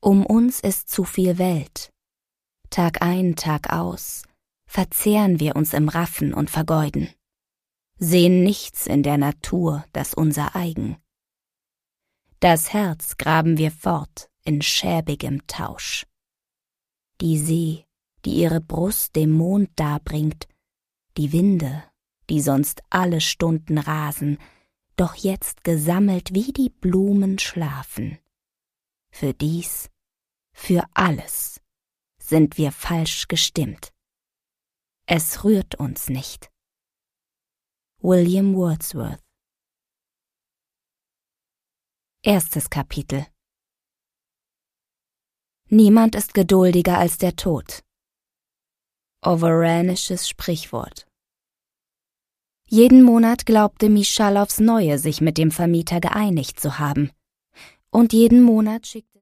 Um uns ist zu viel Welt. Tag ein, Tag aus verzehren wir uns im Raffen und Vergeuden, sehen nichts in der Natur, das unser eigen. Das Herz graben wir fort in schäbigem Tausch. Die See, die ihre Brust dem Mond darbringt, die Winde, die sonst alle Stunden rasen, doch jetzt gesammelt wie die Blumen schlafen. Für dies, für alles sind wir falsch gestimmt. Es rührt uns nicht. William Wordsworth. Erstes Kapitel. Niemand ist geduldiger als der Tod. Overanisches Sprichwort. Jeden Monat glaubte Michal aufs Neue, sich mit dem Vermieter geeinigt zu haben. Und jeden Monat schickte